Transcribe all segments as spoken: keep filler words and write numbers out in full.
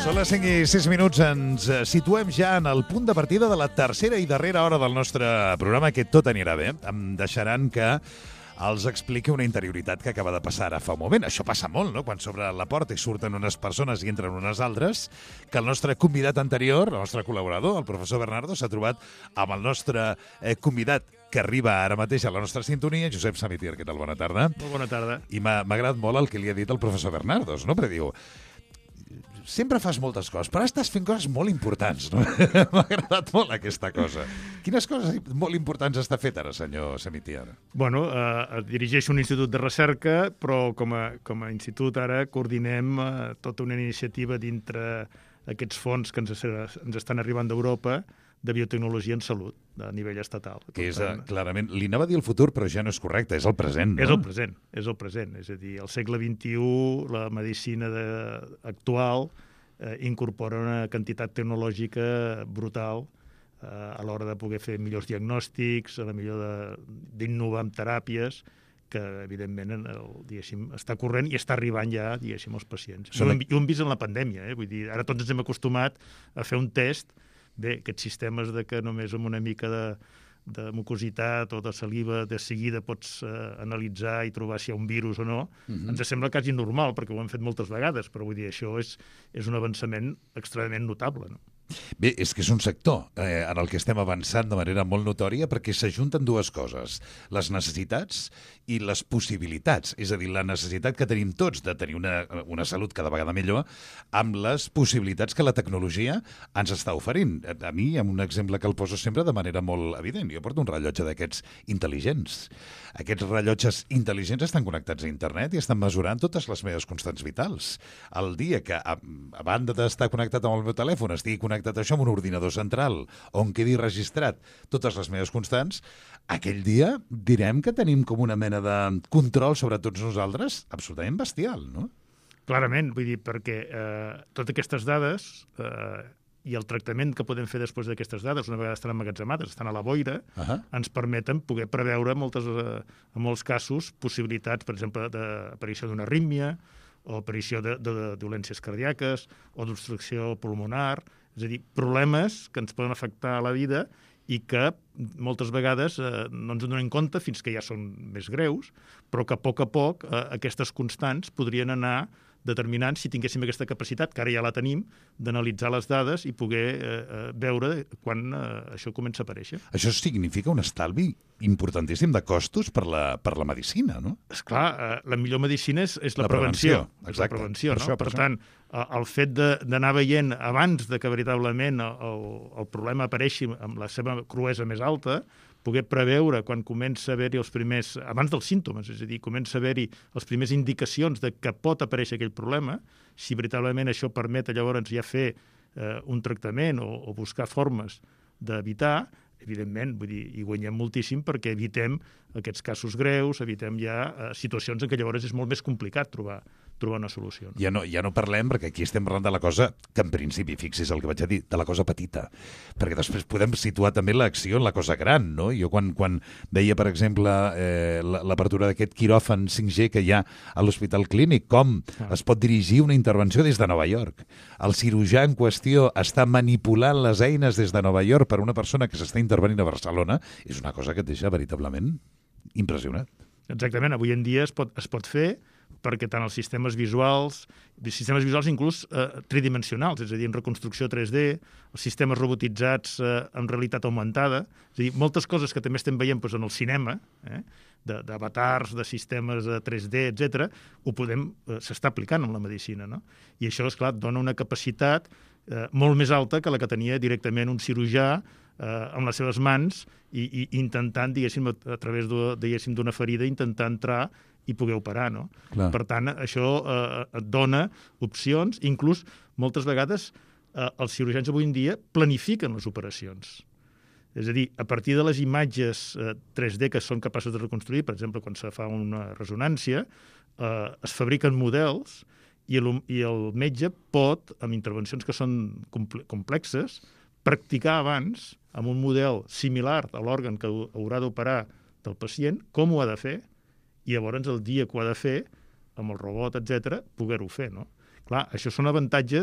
Són les cinc i sis minuts, ens situem ja en el punt de partida de la tercera i darrera hora del nostre programa, que tot anirà bé. Em deixaran que els expliqui una interioritat que acaba de passar ara fa un moment. Això passa molt, no?, quan s'obre la porta i surten unes persones i entren unes altres, que el nostre convidat anterior, el nostre col·laborador, el professor Bernardo, s'ha trobat amb el nostre eh, convidat que arriba ara mateix a la nostra sintonia, Josep Samitier. Què tal? Bona tarda. Molt bona tarda. I m'ha agradat molt el que li ha dit el professor Bernardo, no? Perquè diu, sempre fas moltes coses, però ara estàs fent coses molt importants, no? M'ha agradat molt aquesta cosa. Quines coses molt importants està fet ara, senyor Samitier? Bueno, eh, dirigeixo un institut de recerca, però com a, com a institut ara coordinem eh, tota una iniciativa dintre aquests fons que ens, ens estan arribant d'Europa de biotecnologia en salut, a nivell estatal. Que és, tant, clarament, li anava a dir el futur, però ja no és correcte, és el present, no? És el present, és el present. És a dir, al segle vint-i-u, la medicina de, actual eh, incorpora una quantitat tecnològica brutal eh, a l'hora de poder fer millors diagnòstics, a la millor d'innovar amb teràpies, que, evidentment, el, diguéssim, està corrent i està arribant ja, diguéssim, als pacients. Són... I ho hem, ho hem vist en la pandèmia, eh? Vull dir, ara tots ens hem acostumat a fer un test. Bé, aquests sistemes de que només amb una mica de, de mucositat o de saliva de seguida pots eh, analitzar i trobar si hi ha un virus o no, uh-huh. ens sembla quasi normal, perquè ho hem fet moltes vegades, però vull dir, això és, és un avançament extremadament notable, no? Bé, és que és un sector eh, en el que estem avançant de manera molt notòria perquè s'ajunten dues coses, les necessitats i les possibilitats, és a dir, la necessitat que tenim tots de tenir una, una salut cada vegada millor amb les possibilitats que la tecnologia ens està oferint. A mi, hi ha un exemple que el poso sempre de manera molt evident. Jo porto un rellotge d'aquests intel·ligents. Aquests rellotges intel·ligents estan connectats a internet i estan mesurant totes les meves constants vitals. El dia que, a, a banda d'estar connectat amb el meu telèfon, estigui connectat això amb un ordinador central on quedi registrat totes les meves constants, aquell dia direm que tenim com una mena de control sobre tots nosaltres absolutament bestial, no? Clarament, vull dir, perquè eh, totes aquestes dades eh, i el tractament que podem fer després d'aquestes dades, una vegada estan emmagatzemades, estan a la boira, uh-huh. ens permeten poder preveure moltes, eh, en molts casos possibilitats, per exemple, d'aparició d'una arrítmia o aparició de, de, de dolències cardíaques o d'obstrucció pulmonar, és a dir, problemes que ens poden afectar a la vida i que moltes vegades eh, no ens en donem compte fins que ja són més greus, però que a poc a poc eh, aquestes constants podrien anar determinant, si tinguéssim aquesta capacitat, que ara ja la tenim, d'analitzar les dades i poder eh, veure quan eh, això comença a aparèixer. Això significa un estalvi importantíssim de costos per la, per la medicina, no? Esclar, eh, la millor medicina és, és la, la prevenció. prevenció. Exacte. La prevenció, per no? això, per, per tant, eh, el fet d'anar veient abans de que veritablement el, el problema apareixi amb la seva cruesa més alta, poder preveure quan comença a haver-hi els primers, abans dels símptomes, és a dir, comença a haver-hi les primeres indicacions de que pot aparèixer aquell problema, si veritablement això permet llavors ja fer eh, un tractament o, o buscar formes d'evitar, evidentment, vull dir, hi guanyem moltíssim perquè evitem aquests casos greus, evitem ja eh, situacions en què llavors és molt més complicat trobar, trobar una solució. No? Ja, no, ja no parlem, perquè aquí estem parlant de la cosa que en principi, fixis el que vaig a dir, de la cosa petita, perquè després podem situar també l'acció en la cosa gran, no? Jo quan, quan veia, per exemple, eh, l'apertura d'aquest quiròfan cinc G que hi ha a l'Hospital Clínic, com ah. es pot dirigir una intervenció des de Nova York. El cirurgià en qüestió està manipulant les eines des de Nova York per una persona que s'està intervenint a Barcelona, és una cosa que et deixa veritablement impressionat. Exactament, avui en dia es pot, es pot fer perquè tant els sistemes visuals, sistemes visuals inclús eh, tridimensionals, és a dir, en reconstrucció tres D, els sistemes robotitzats eh, en realitat augmentada, és a dir, moltes coses que també estem veient doncs, en el cinema, eh, d'avatars, de, de sistemes de tres D, etcètera, ho podem, eh, s'està aplicant en la medicina, no? I això, esclar, dona una capacitat eh, molt més alta que la que tenia directament un cirurgià eh, amb les seves mans i, i intentant, diguéssim, a, a través d'una ferida, intentar entrar i poder operar, no? Clar. Per tant, això eh, et dona opcions, inclús moltes vegades eh, els cirurgians avui en dia planifiquen les operacions. És a dir, a partir de les imatges eh, tres D que són capaços de reconstruir, per exemple, quan se fa una resonància, eh, es fabriquen models i el, i el metge pot, amb intervencions que són complexes, practicar abans, amb un model similar a l'òrgan que haurà d'operar del pacient, com ho ha de fer, i llavors el dia que ho ha de fer, amb el robot, etcètera, poder-ho fer, no? Clar, això són avantatges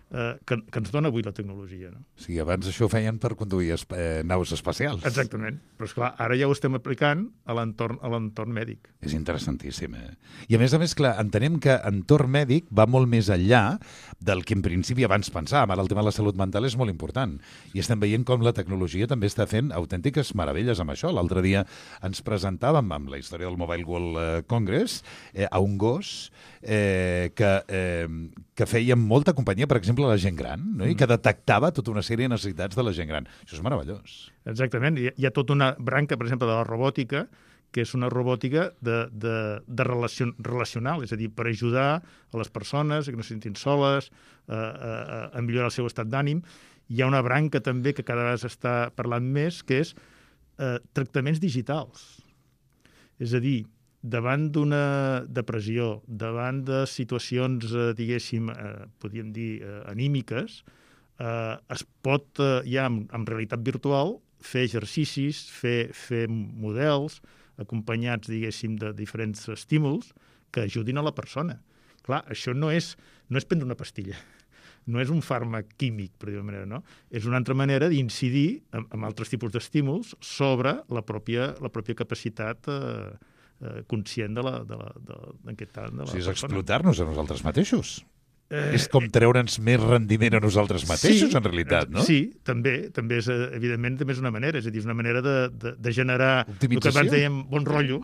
eh, que, que ens dona avui la tecnologia. No? Sí, abans això ho feien per conduir es, eh, naus espacials. Exactament. Però, esclar, ara ja ho estem aplicant a l'entorn a l'entorn mèdic. És interessantíssim, eh? I a més a més, clar, entenem que entorn mèdic va molt més enllà del que en principi abans pensàvem. Ara el tema de la salut mental és molt important. I estem veient com la tecnologia també està fent autèntiques meravelles amb això. L'altre dia ens presentàvem amb la història del Mobile World Congress eh, a un gos eh, que, eh, que feia molta companyia, per exemple, a la gent gran, no? I que detectava tota una sèrie de necessitats de la gent gran. Això és meravellós. Exactament. Hi ha, hi ha tota una branca, per exemple, de la robòtica, que és una robòtica de, de, de relacion, relacional, és a dir, per ajudar a les persones que no se sentin soles, a, a, a millorar el seu estat d'ànim. Hi ha una branca també que cada vegada s'està parlant més, que és eh, tractaments digitals. És a dir, davant d'una depressió, davant de situacions, eh, diguéssim, eh, podríem dir, eh, anímiques, eh, es pot, eh, ja amb, amb realitat virtual, fer exercicis, fer, fer models, acompanyats, diguéssim, de diferents estímuls que ajudin a la persona. Clar, això no és, no és prendre una pastilla, no és un fàrmac químic, per dir-ho manera, no? És una altra manera d'incidir amb, amb altres tipus d'estímuls sobre la pròpia, la pròpia capacitat eh, eh, conscient de la, de la, de, en aquest cas, de la o sigui, és persona. explotar-nos a nosaltres mateixos. Eh, és com treure'ns més rendiment a nosaltres mateixos, sí, en realitat, no? Sí, també. també és, evidentment, també és una manera. És a dir, és una manera de, de, de generar optimització. el que abans dèiem bon rotllo.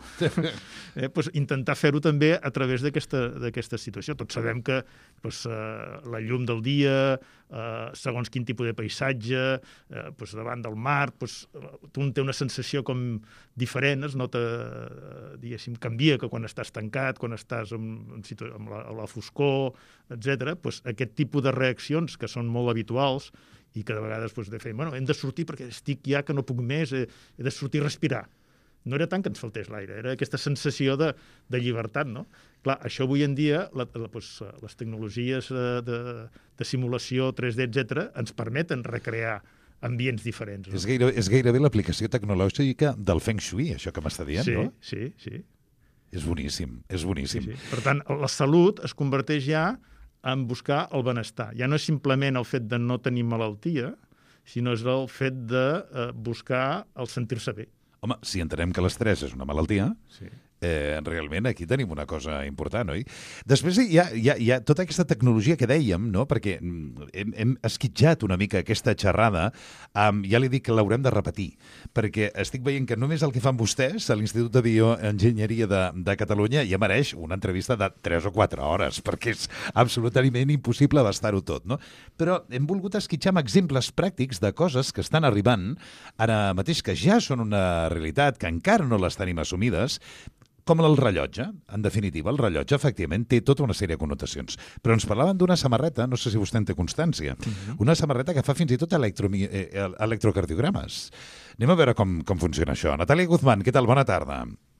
eh, pues, intentar fer-ho també a través d'aquesta situació. Tots sabem que pues, eh, la llum del dia, eh, segons quin tipus de paisatge, eh, pues, davant del mar, pues, tu té una sensació com diferent, es nota, eh, diguéssim, canvia que quan estàs tancat, quan estàs en, en, situ... en la, la foscor, etcètera, pues, aquest tipus de reaccions que són molt habituals i que de vegades pues, de fer, bueno, hem de sortir perquè estic ja que no puc més, he, he de sortir a respirar. No era tant que ens faltés l'aire, era aquesta sensació de, de llibertat, no? Clar, això avui en dia, la, la, pues, les tecnologies de, de simulació tres D, etcètera, ens permeten recrear ambients diferents. No? És, gaire, és gairebé l'aplicació tecnològica del Feng Shui, això que m'està dient, sí, no? Sí, sí. És boníssim, és boníssim. Sí, sí. Per tant, la salut es converteix ja en buscar el benestar. Ja no és simplement el fet de no tenir malaltia, sinó és el fet de eh, buscar el sentir-se bé. Home, si entenem que l'estrès és una malaltia, sí. eh, realment aquí tenim una cosa important, oi? Després hi ha, hi ha, hi ha tota aquesta tecnologia que dèiem, no? Perquè hem, hem esquitjat una mica aquesta xerrada, um, ja li dic que l'haurem de repetir, perquè estic veient que només el que fan vostès a l'Institut de Bioenginyeria de, de Catalunya ja mereix una entrevista de tres o quatre hores, perquè és absolutament impossible abastar-ho tot, no? Però hem volgut esquitxar amb exemples pràctics de coses que estan arribant ara mateix, que ja són una realitat, que encara no les tenim assumides, com el rellotge. En definitiva, el rellotge, efectivament, té tota una sèrie de connotacions. Però ens parlaven d'una samarreta, no sé si vostè en té constància, uh-huh. una samarreta que fa fins i tot electro, eh, electrocardiogrames. Anem a veure com, com funciona això. Natàlia Guzmán, què tal? Bona tarda.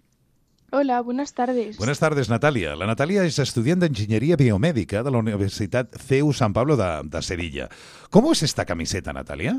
Hola, buenas tardes. Buenas tardes, Natalia. La Natalia es estudiante de Ingeniería Biomédica de la Universidad C E U San Pablo de, de Sevilla. ¿Cómo es esta camiseta, Natalia?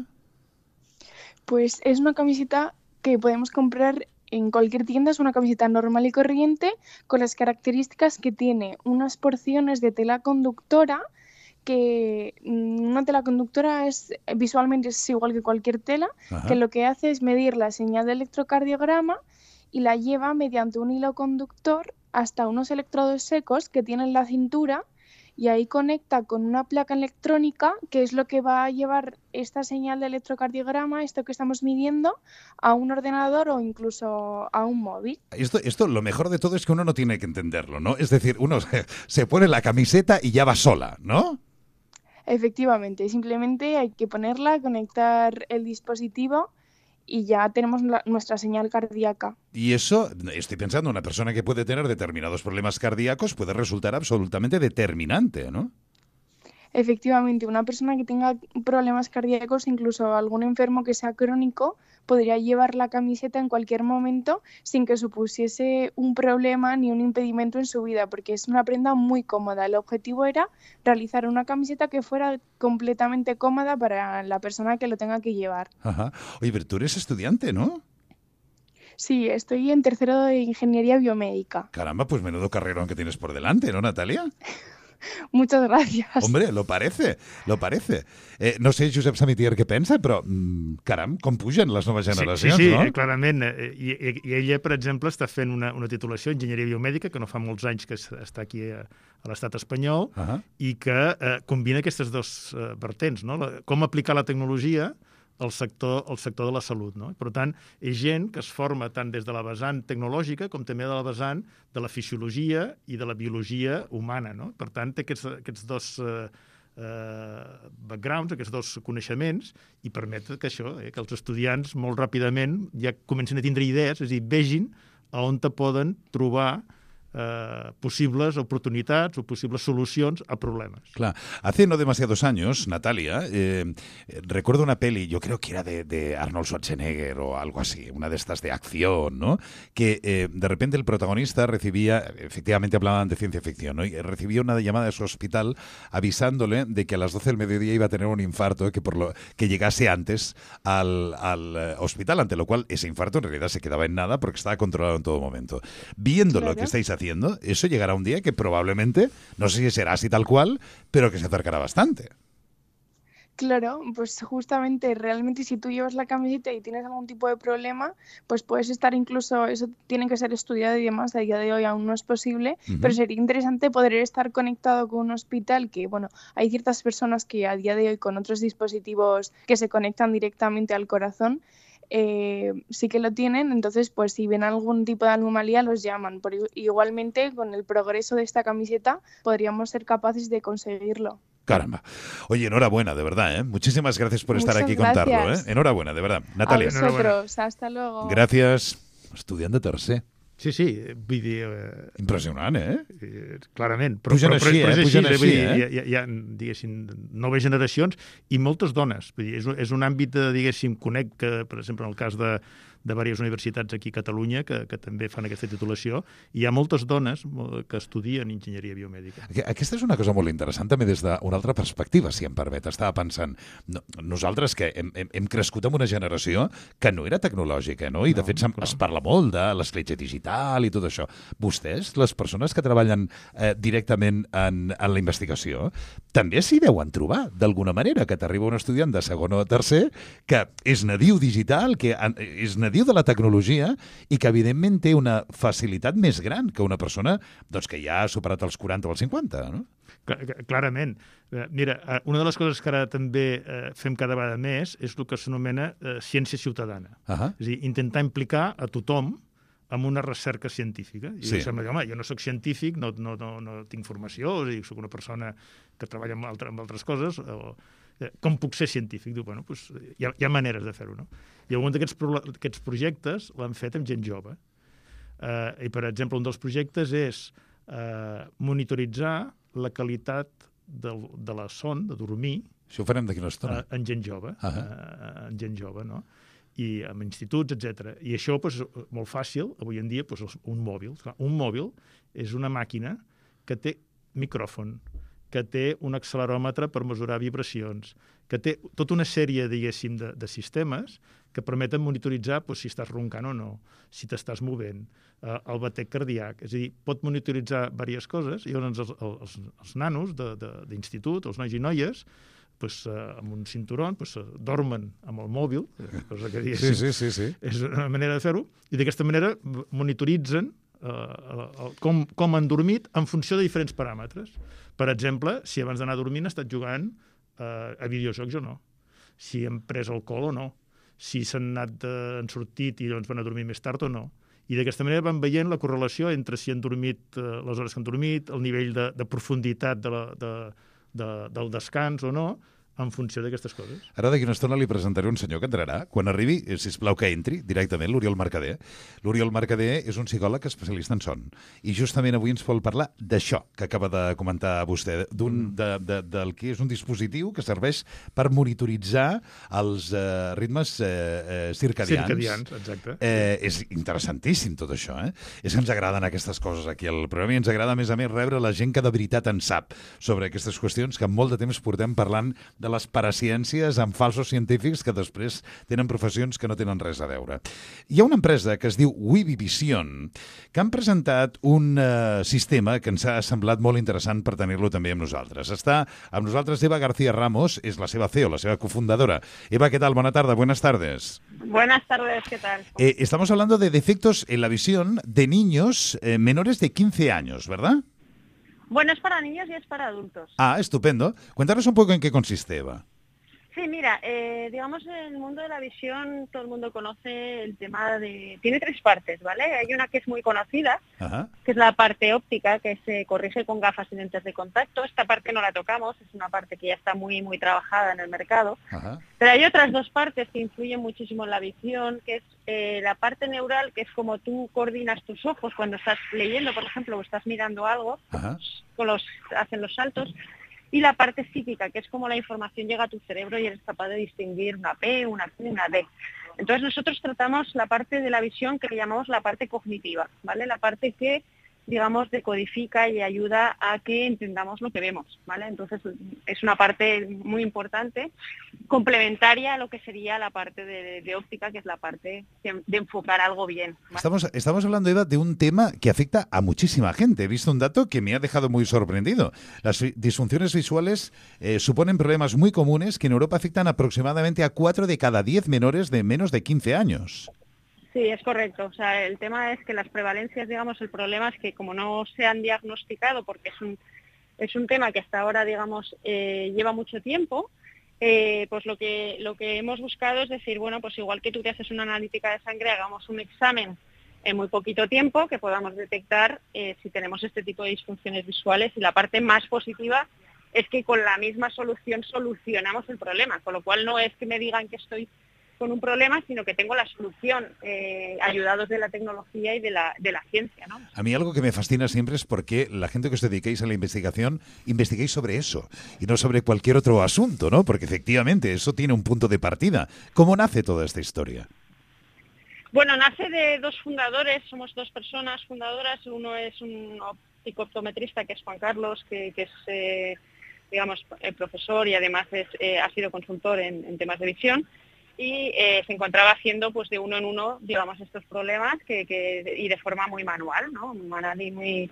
Pues es una camiseta que podemos comprar en cualquier tienda. Es una camiseta normal y corriente con las características que tiene unas porciones de tela conductora, que una tela conductora es visualmente es igual que cualquier tela, Ajá. que lo que hace es medir la señal de electrocardiograma y la lleva mediante un hilo conductor hasta unos electrodos secos que tiene en la cintura, y ahí conecta con una placa electrónica que es lo que va a llevar esta señal de electrocardiograma, esto que estamos midiendo, a un ordenador o incluso a un móvil. Esto, esto lo mejor de todo es que uno no tiene que entenderlo, ¿no? Es decir, uno se, se pone la camiseta y ya va sola, ¿no? Efectivamente, simplemente hay que ponerla, conectar el dispositivo y ya tenemos la, nuestra señal cardíaca. Y eso, estoy pensando, una persona que puede tener determinados problemas cardíacos puede resultar absolutamente determinante, ¿no? Efectivamente, una persona que tenga problemas cardíacos, incluso algún enfermo que sea crónico, podría llevar la camiseta en cualquier momento sin que supusiese un problema ni un impedimento en su vida, porque es una prenda muy cómoda. El objetivo era realizar una camiseta que fuera completamente cómoda para la persona que lo tenga que llevar. Ajá. Oye, pero tú eres estudiante, ¿no? Sí, estoy en tercero de Ingeniería Biomédica. Caramba, pues menudo carrerón que tienes por delante, ¿no, Natalia? Muchas gracias. Hombre, lo parece, lo parece. Eh, no sé, Josep Samitier, què pensa, però, mm, caram, com pugen les noves generacions, sí, sí, no? Sí, clarament. I, i, I ella, per exemple, està fent una, una titulació en Enginyeria Biomèdica, que no fa molts anys que està aquí a, a l'estat espanyol, uh -huh. i que eh, combina aquestes dues eh, vertents, no? La, com aplicar la tecnologia al sector, al sector de la salut. No? Per tant, és gent que es forma tant des de la vessant tecnològica com també de la vessant de la fisiologia i de la biologia humana. No? Per tant, té aquests, aquests dos eh, eh, backgrounds, aquests dos coneixements, i permet que això, eh, que els estudiants molt ràpidament ja comencin a tindre idees, és a dir, vegin a on te poden trobar Eh, posibles oportunitats o posibles solucions a problemas. Claro. Hace no demasiados años, Natalia, eh, recuerdo una peli, yo creo que era de, de Arnold Schwarzenegger o algo así, una de estas de acción, ¿no? Que eh, de repente el protagonista recibía, efectivamente hablaban de ciencia ficción, ¿no? Y recibía una llamada de su hospital avisándole de que a las doce del mediodía iba a tener un infarto, que, por lo, que llegase antes al, al hospital, ante lo cual ese infarto en realidad se quedaba en nada porque estaba controlado en todo momento. Viendo claro. lo que estáis haciendo, eso llegará un día que probablemente, no sé si será así tal cual, pero que se acercará bastante. Claro, pues justamente, realmente si tú llevas la camiseta y tienes algún tipo de problema, pues puedes estar incluso, eso tiene que ser estudiado y demás, a día de hoy aún no es posible, uh-huh. pero sería interesante poder estar conectado con un hospital que, bueno, hay ciertas personas que a día de hoy con otros dispositivos que se conectan directamente al corazón, Eh, sí que lo tienen, entonces pues si ven algún tipo de anomalía los llaman. Por, igualmente con el progreso de esta camiseta podríamos ser capaces de conseguirlo. Caramba. Oye, enhorabuena, de verdad, ¿eh? Muchísimas gracias por Muchas estar aquí y contarlo, ¿eh? Enhorabuena, de verdad. Natalia. A vosotros, hasta luego. Gracias. Estudiant de tercer. Sí, sí, vull dir... Eh, Impressionant, eh? eh clarament. Però, Pugen però, així, però, però, eh? Pugen així, dir, eh? Hi ha, hi ha, hi ha, diguéssim, noves generacions i moltes dones. Vull dir, és, és un àmbit, de, diguéssim, conec que, per exemple, en el cas de, de diverses universitats aquí a Catalunya que, que també fan aquesta titulació, i hi ha moltes dones que estudien enginyeria biomèdica. Aquesta és una cosa molt interessant també des d'una altra perspectiva, si em permet. Estava pensant, no, nosaltres que hem, hem, hem crescut amb una generació que no era tecnològica, no? I de no, fet clar. es parla molt de l'escletxa digital i tot això. Vostès, les persones que treballen eh, directament en, en la investigació, també s'hi deuen trobar, d'alguna manera, que t'arriba un estudiant de segon o tercer que és nadiu digital, que és nadiu de la tecnologia i que evidentment té una facilitat més gran que una persona doncs, que ja ha superat els quaranta o els cinquanta, no? Clarament. Mira, una de les coses que ara també eh, fem cada vegada més és el que s'anomena eh, ciència ciutadana. Uh -huh. És a dir, intentar implicar a tothom amb una recerca científica. I sí. sembla que, home, jo no soc científic, no, no, no, no tinc formació, o sigui, soc una persona que treballa amb, altre, amb altres coses, o, eh, com puc ser científic? Diu, bueno, doncs, hi, ha, hi ha maneres de fer-ho, no? I algun d'aquests aquests projectes l'han fet amb gent jove. Uh, I, per exemple, un dels projectes és uh, monitoritzar la qualitat del, de la son, de dormir... Això ho farem d'aquí una estona. Uh, en gent jove, uh -huh. uh, en gent jove, no? I amb instituts, etcètera. I això, doncs, molt fàcil, avui en dia, doncs, un mòbil. Un mòbil és una màquina que té micròfon, que té un acceleròmetre per mesurar vibracions, que té tota una sèrie, diguéssim, de, de sistemes que permeten monitoritzar doncs, si estàs roncant o no, si t'estàs movent, eh, el batec cardíac. És a dir, pot monitoritzar diverses coses i llavors els, els, els nanos d'institut, els nois i noies, pues, uh, amb un cinturó, pues, uh, dormen amb el mòbil, cosa que diguéssim, sí, sí, sí, sí. és una manera de fer-ho, i d'aquesta manera monitoritzen uh, uh, com, com han dormit en funció de diferents paràmetres. Per exemple, si abans d'anar a dormir han estat jugant uh, a videojocs o no, si han pres alcohol o no, si s'han anat, uh, han sortit i llavors van a dormir més tard o no. I d'aquesta manera van veient la correlació entre si han dormit uh, les hores que han dormit, el nivell de, de profunditat de la, de, de, del descans o no, en funció d'aquestes coses. Ara d'aquí una estona li presentaré un senyor que entrarà. Quan arribi, sisplau que entri directament, l'Oriol Mercader. L'Oriol Mercader és un psicòleg especialista en son. I justament avui ens vol parlar d'això que acaba de comentar vostè, d'un, de, de, del que és un dispositiu que serveix per monitoritzar els eh, ritmes eh, eh, circadians. Circadians, exacte. Eh, és interessantíssim tot això, eh? És que ens agraden aquestes coses aquí al programa i ens agrada, a més a més, rebre la gent que de veritat en sap sobre aquestes qüestions que molt de temps portem parlant de de les paraciències amb falsos científics que després tenen professions que no tenen res a veure. Hi ha una empresa que es diu Wibivision, que han presentat un uh, sistema que ens ha semblat molt interessant per tenir-lo també amb nosaltres. Està amb nosaltres Eva García Ramos, és la seva C E O, la seva cofundadora. Eva, ¿qué tal? Buenas tardes, buenas tardes. Buenas tardes, ¿qué tal? Eh, estamos hablando de defectos en la visión de niños eh, menores de quince años, ¿verdad? Bueno, es para niños y es para adultos. Ah, estupendo. Cuéntanos un poco en qué consiste, Eva. Sí, mira, eh, digamos en el mundo de la visión todo el mundo conoce el tema de... Tiene tres partes, ¿vale? Hay una que es muy conocida, Ajá. que es la parte óptica, que se corrige con gafas y lentes de contacto. Esta parte no la tocamos, es una parte que ya está muy, muy trabajada en el mercado. Ajá. Pero hay otras dos partes que influyen muchísimo en la visión, que es eh, la parte neural, que es como tú coordinas tus ojos cuando estás leyendo, por ejemplo, o estás mirando algo, Ajá. con los, hacen los saltos. Y la parte psíquica, que es como la información llega a tu cerebro y eres capaz de distinguir una P, una Q, una D. Entonces nosotros tratamos la parte de la visión que llamamos la parte cognitiva, ¿vale? La parte que, digamos, decodifica y ayuda a que entendamos lo que vemos, ¿vale? Entonces es una parte muy importante, complementaria a lo que sería la parte de, de óptica, que es la parte de, de enfocar algo bien, ¿vale? Estamos, estamos hablando, Eva, de un tema que afecta a muchísima gente. He visto un dato que me ha dejado muy sorprendido. Las disfunciones visuales eh, suponen problemas muy comunes que en Europa afectan aproximadamente a cuatro de cada diez menores de menos de quince años. Sí, es correcto. O sea, el tema es que las prevalencias, digamos, el problema es que como no se han diagnosticado, porque es un, es un tema que hasta ahora, digamos, eh, lleva mucho tiempo, eh, pues lo que, lo que hemos buscado es decir, bueno, pues igual que tú te haces una analítica de sangre, hagamos un examen en muy poquito tiempo que podamos detectar eh, si tenemos este tipo de disfunciones visuales, y la parte más positiva es que con la misma solución solucionamos el problema, con lo cual no es que me digan que estoy con un problema, sino que tengo la solución, eh, ayudados de la tecnología y de la, de la ciencia, ¿no? A mí algo que me fascina siempre es porque la gente que os dedicáis a la investigación, investiguéis sobre eso y no sobre cualquier otro asunto, ¿no? Porque efectivamente eso tiene un punto de partida. ¿Cómo nace toda esta historia? Bueno, nace de dos fundadores, somos dos personas fundadoras. Uno es un óptico optometrista, que es Juan Carlos, que, que es, eh, digamos, el profesor y además es, eh, ha sido consultor en, en temas de visión. Y eh, se encontraba haciendo pues de uno en uno, digamos, estos problemas que, que y de forma muy manual, ¿no? Muy manual y muy...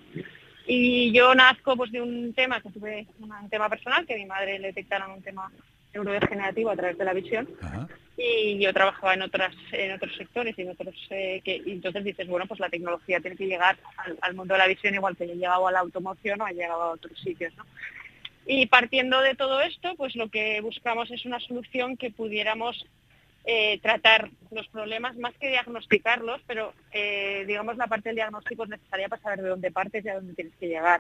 Y yo nazco pues de un tema que tuve, un tema personal, que a mi madre le detectaron un tema neurodegenerativo a través de la visión. Ajá. Y yo trabajaba en otras en otros sectores y en otros eh, que y entonces dices, bueno, pues la tecnología tiene que llegar al, al mundo de la visión igual que ya ha llegado a la automoción o ha llegado a otros sitios, ¿no? Y partiendo de todo esto, pues lo que buscamos es una solución que pudiéramos Eh, tratar los problemas más que diagnosticarlos, pero eh, digamos la parte del diagnóstico es necesaria para saber de dónde partes y a dónde tienes que llegar.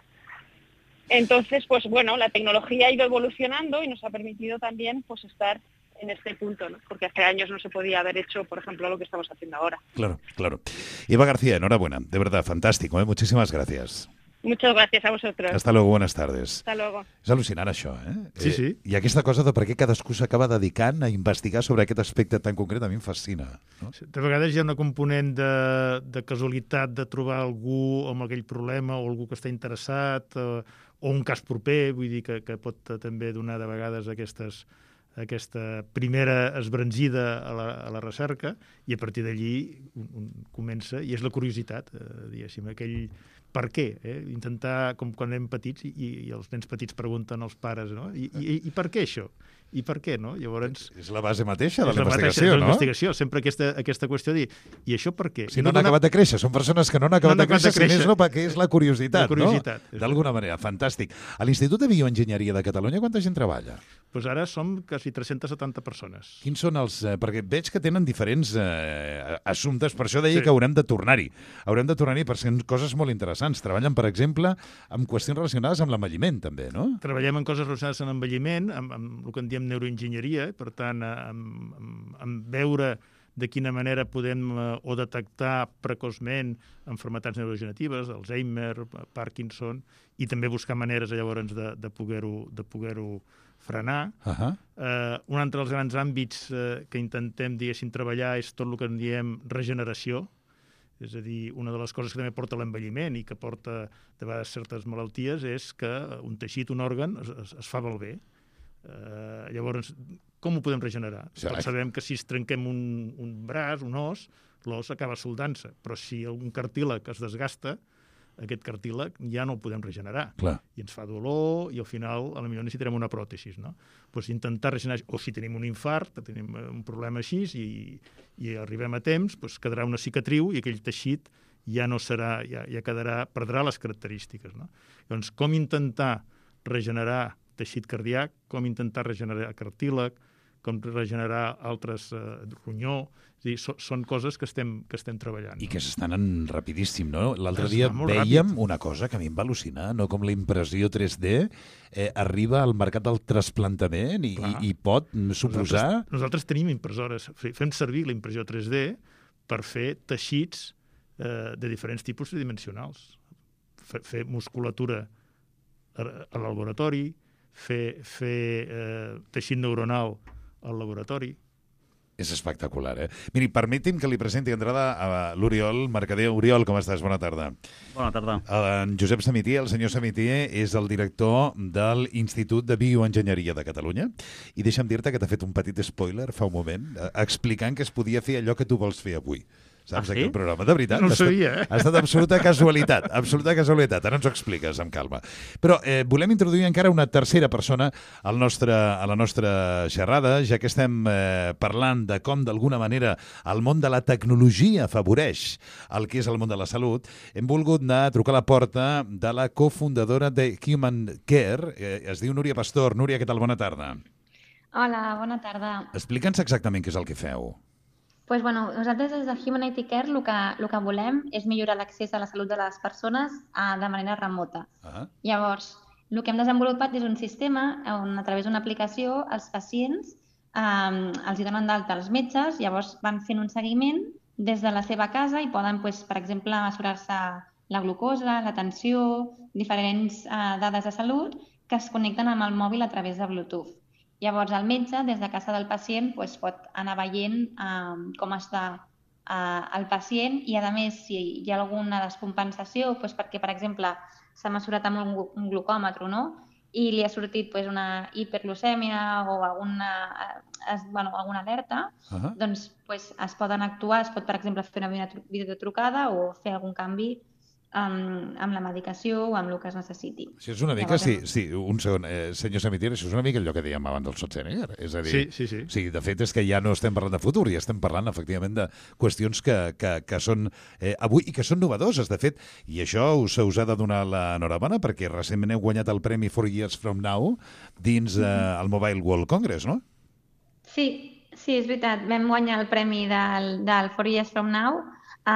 Entonces, pues bueno, la tecnología ha ido evolucionando y nos ha permitido también pues estar en este punto, ¿no? Porque hace años no se podía haber hecho, por ejemplo, lo que estamos haciendo ahora. Claro, claro. Eva García, enhorabuena, de verdad, fantástico, ¿eh? Muchísimas gracias. Muchas gracias a vosaltres. Hasta luego, buenas tardes. Hasta luego. És al·lucinant, això, eh? Sí, sí. Eh, I aquesta cosa de per què cadascú s'acaba dedicant a investigar sobre aquest aspecte tan concret a mi em fascina. No? De vegades hi ha una component de, de casualitat de trobar algú amb aquell problema o algú que està interessat o, o un cas proper, vull dir que, que pot també donar de vegades aquestes, aquesta primera esbranzida a la, a la recerca, i a partir d'allí un, un comença, i és la curiositat, eh, diguéssim, aquell per què, eh? Intentar, com quan érem petits, i, i els nens petits pregunten als pares, no? I, i, i per què això? I per què, no? Llavors... És la base mateixa de la l'investigació, no? no? L'investigació, sempre aquesta, aquesta qüestió de dir, i això per què? Si no, no han acabat de créixer, són persones que no han acabat, no de, créixer, de créixer, si més no, perquè és la curiositat, la curiositat no? D'alguna manera, fantàstic. A l'Institut de Bioenginyeria de Catalunya, quanta gent treballa? Doncs ara som quasi tres-centes setanta persones. Quins són els... Eh, perquè veig que tenen diferents eh, assumptes, per això deia sí. que haurem de tornar-hi. Haurem de tornar-hi per ser coses molt interessants. Treballen, per exemple, amb qüestions relacionades amb l'envelliment, també, no? Treballem en coses relacionades amb l'envelliment, amb, amb el que en diem neuroenginyeria, per tant, amb, amb, amb veure de quina manera podem eh, o detectar precoçment malalties neurodegeneratives, Alzheimer, Parkinson, i també buscar maneres llavors de, de poder-ho de poder-ho frenar. Uh-huh. Eh, un altre dels grans àmbits eh, que intentem, diguéssim, treballar és tot el que en diem regeneració, és a dir, una de les coses que també porta l'envelliment i que porta de vegades certes malalties és que un teixit, un òrgan, es, es, es fa malbé. Uh, llavors, com ho podem regenerar? Sí, Tots sabem que si es trenquem un, un braç, un os, l'os acaba soldant-se, però si un cartílag es desgasta, aquest cartílag ja no el podem regenerar. Clar. I ens fa dolor i al final a la millor necessitarem una pròtesi, no? Pues intentar regenerar, o si tenim un infart, tenim un problema així i, i arribem a temps, pues quedarà una cicatriu i aquell teixit ja no serà, ja, ja quedarà, perdrà les característiques, no? Llavors, com intentar regenerar teixit cardíac, com intentar regenerar cartílag, com regenerar altres eh, ronyó, és dir, so, són coses que estem, que estem treballant. I no? que s'estan anant rapidíssim, no? L'altre Es dia va molt vèiem ràpid. una cosa que a mi em va al·lucinar, no? Com la impressió tres D eh, arriba al mercat del trasplantament i, i, i pot suposar... Nosaltres, nosaltres tenim impressores, fem servir la impressió tres D per fer teixits eh, de diferents tipus tridimensionals. Fer, fer musculatura a, a laboratori, fer, fer eh, teixit neuronal al laboratori. És espectacular, eh? Miri, permeti'm que li presenti d'entrada a l'Oriol Mercader. Oriol, com estàs? Bona tarda. Bona tarda. En Josep Samitier, el senyor Samitier, és el director de l'Institut de Bioenginyeria de Catalunya. I deixa'm dir-te que t'ha fet un petit spoiler fa un moment, eh, explicant que es podia fer allò que tu vols fer avui. Saps, Ah, sí? aquí al programa. De veritat. No ho ha estat- sabia, eh? Ha estat absoluta casualitat, absoluta casualitat. Ara ens ho expliques, amb calma. Però eh, volem introduir encara una tercera persona al nostre, a la nostra xerrada, ja que estem eh, parlant de com, d'alguna manera, el món de la tecnologia afavoreix el que és el món de la salut. Hem volgut anar a trucar a la porta de la cofundadora de Human Care, eh, es diu Núria Pastor. Núria, què tal? Bona tarda. Hola, bona tarda. Explica'ns exactament què és el que feu. Pues, bueno, nosaltres des de Humanity Care el que, el que volem és millorar l'accés a la salut de les persones eh, de manera remota. Ah. Llavors, el que hem desenvolupat és un sistema on a través d'una aplicació els pacients eh, els hi donen d'alta als metges, llavors van fent un seguiment des de la seva casa i poden, pues, per exemple, mesurar-se la glucosa, la tensió, diferents eh, dades de salut que es connecten amb el mòbil a través de Bluetooth. Llavors, el metge, des de casa del pacient, doncs, pot anar veient eh, com està eh, el pacient i, a més, si hi ha alguna descompensació, doncs, perquè, per exemple, s'ha mesurat amb un, un glucòmetre, no? I li ha sortit doncs, una hiperglucèmia o alguna, eh, bueno, alguna alerta, Uh -huh. doncs, doncs es poden actuar, es pot, per exemple, fer una videotrucada o fer algun canvi amb, amb la medicació o amb el que es necessiti. Això és una mica, Llavors, sí, sí, un segon, eh, senyor Samitier, això és una mica allò que dèiem abans del Schwarzenegger. És a dir, Sí, sí, sí. sí, de fet és que ja no estem parlant de futur, ja estem parlant, efectivament, de qüestions que, que, que són eh, avui i que són novedoses, de fet, i això us, us ha de donar l'enhorabona perquè recentment heu guanyat el premi Four Years From Now dins eh, el Mobile World Congress, no? Sí, sí, és veritat. Vam guanyar el premi del, del Four Years From Now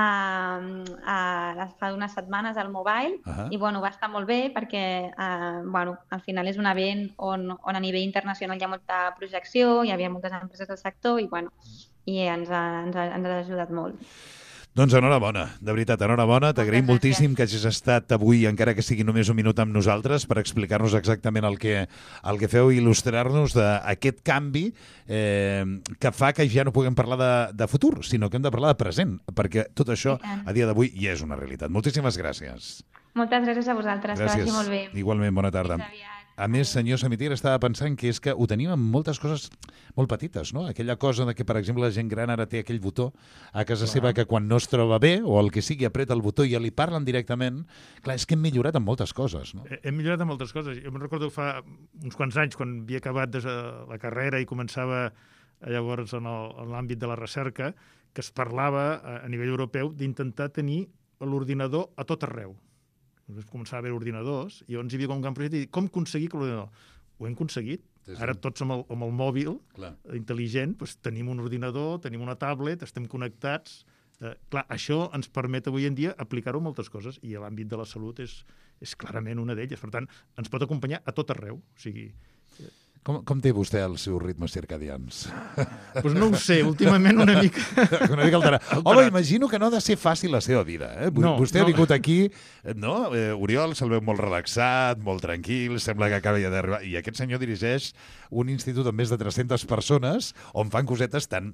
Uh, uh, fa unes setmanes al Mobile uh -huh. i bueno, va estar molt bé perquè uh, bueno, al final és un event on, on a nivell internacional hi ha molta projecció, hi havia moltes empreses del sector i, bueno, i ens, ha, ens, ha, ens ha ajudat molt. Doncs enhorabona, de veritat, enhorabona. T'agraïm moltíssim que hagis estat avui, encara que sigui només un minut amb nosaltres, per explicar-nos exactament el que, el que feu i il·lustrar-nos d'aquest canvi eh, que fa que ja no puguem parlar de, de futur, sinó que hem de parlar de present, perquè tot això a dia d'avui ja és una realitat. Moltíssimes gràcies. Moltes gràcies a vosaltres, Gràcies. que vagi molt bé. Igualment, bona tarda. Fins aviat. A més, senyor Samitier, estava pensant que és que ho tenim amb moltes coses molt petites, no? Aquella cosa de que, per exemple, la gent gran ara té aquell botó a casa clar. seva que quan no es troba bé, o el que sigui, apreta el botó i ja li parlen directament. Clar, és que hem millorat en moltes coses, no? Hem millorat en moltes coses. Jo me'n recordo fa uns quants anys, quan havia acabat de la carrera i començava llavors en l'àmbit de la recerca, que es parlava a nivell europeu d'intentar tenir l'ordinador a tot arreu. Començava a haver ordinadors i llavors hi havia com un gran projecte i com aconseguir que l'ordinador... Ho hem aconseguit. Sí, sí. Ara tots amb el, amb el mòbil clar. intel·ligent doncs, tenim un ordinador, tenim una tablet, estem connectats. Eh, clar, això ens permet avui en dia aplicar-ho a moltes coses i l'àmbit de la salut és, és clarament una d'elles. Per tant, ens pot acompanyar a tot arreu. O sigui... Com, com té vostè els seus ritmes circadians? Doncs pues no ho sé, últimament una mica... una mica alterat. Home, imagino que no ha de ser fàcil la seva vida. Eh? No, vostè no. ha vingut aquí, no? Eh, Oriol se'l veu molt relaxat, molt tranquil, sembla que acaba ja d'arribar. I aquest senyor dirigeix un institut amb més de tres-centes persones on fan cosetes tan,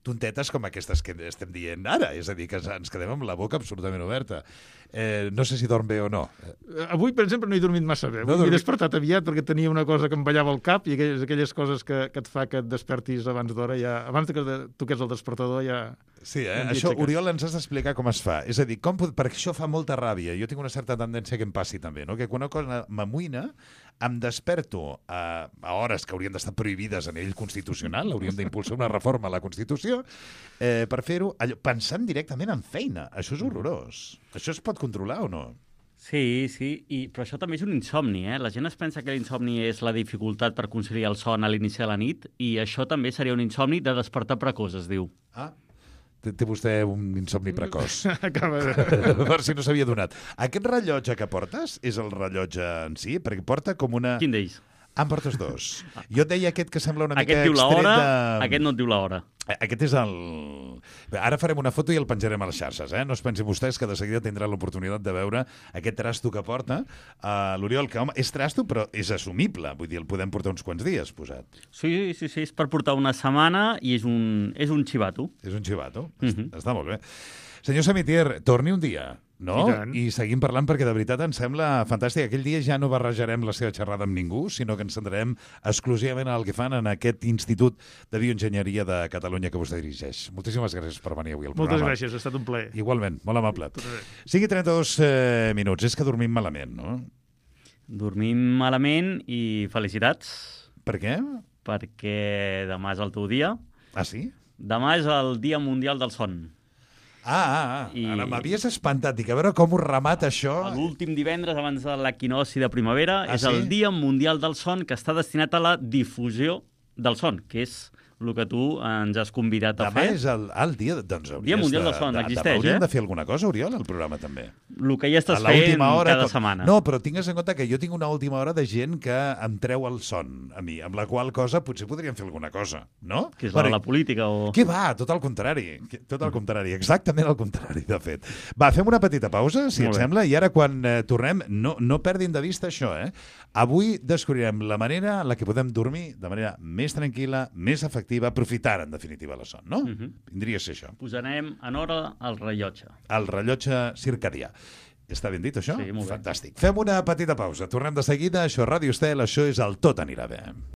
tontetes com aquestes que estem dient ara, és a dir, que ens quedem amb la boca absolutament oberta. Eh, no sé si dorm bé o no. Avui, per exemple, no he dormit massa bé. No M'he dormi... despertat aviat perquè tenia una cosa que em ballava el cap i aquelles, aquelles coses que, que et fa que et despertis abans d'hora, ja, abans que toqués el despertador ja... Sí, eh? Això, Oriol, ens has d'explicar com es fa. És a dir, com pot... perquè això fa molta ràbia. Jo tinc una certa tendència que em passi també, no? Que quan una cosa m'amoïna, em desperto a, a hores que haurien d'estar prohibides a nivell constitucional, hauríem d'impulsar una reforma a la Constitució, eh, per fer-ho allò, pensant directament en feina. Això és horrorós. Això es pot controlar o no? Sí, sí, i, però això també és un insomni, eh? La gent es pensa que l'insomni és la dificultat per conciliar el son a l'inici de la nit, i això també seria un insomni de despertar precoç, es diu. Ah, té, té vostè un insomni precoç. Acaba de... Per si no s'havia donat. Aquest rellotge que portes és el rellotge en si? Perquè porta com una... Quin d'ells? Ah, en portes dos. Jo et deia aquest que sembla una Aquest mica diu extret l'hora, de... aquest no et diu l'hora. Aquest és el... Ara farem una foto i el penjarem a les xarxes, eh? No es pensin vostès que de seguida tindran l'oportunitat de veure aquest trasto que porta. Uh, L'Oriol, que home, és trasto, però és assumible. Vull dir, el podem portar uns quants dies posat. Sí, sí, sí, és per portar una setmana i és un, és un xivato. És un xivato. Mhm. Està, està molt bé. Senyor Samitier, torni un dia, no? I tant. I seguim parlant perquè de veritat ens sembla fantàstic. Aquell dia ja no barrejarem la seva xerrada amb ningú, sinó que ens centrarem exclusivament en el que fan en aquest Institut de Bioenginyeria de Catalunya que vostè dirigeix. Moltíssimes gràcies per venir avui al Moltes programa. gràcies, ha estat un plaer. Igualment, molt amable. Tot bé. Sigui trenta-dos eh, minuts. És que dormim malament, no? Dormim malament i felicitats, Per què? perquè demà és el teu dia. Ah, sí? Demà és el Dia Mundial del Son. Ah, ah, ah. I- Ara m'havies espantat. Dic, a veure com ho remata això. L'últim divendres abans de l'equinoci de primavera Ah, és el sí? Dia Mundial del Son, que està destinat a la difusió del son, que és el que tu ens has convidat a Demà fer. és el, ah, el dia... Doncs hauries Dia Mundial de, del Son, de, existeix, demà hauríem eh? de fer alguna cosa, Oriol, al programa també. El que ja estàs A fent l'última hora, cada com- setmana. No, però tingues en compte que jo tinc una última hora de gent que em treu el son a mi, amb la qual cosa potser podríem fer alguna cosa, no? Que és la de la política o... Què va? Tot al contrari. Que- Tot al contrari. Exactament al contrari, de fet. Va, fem una petita pausa, si et Molt bé. sembla, i ara quan eh, tornem, no, no perdin de vista això, eh? Avui descobrirem la manera en la que podem dormir de manera més tranquil·la, més efectiva, aprofitant, en definitiva, la son, no? Mhm. Vindria a ser això. Posarem en hora el rellotge. El rellotge circadià. Està ben dit, això? Sí, molt bé. Fantàstic. Fem una petita pausa. Tornem de seguida. Això és Ràdio Estel, això és el Tot anirà bé.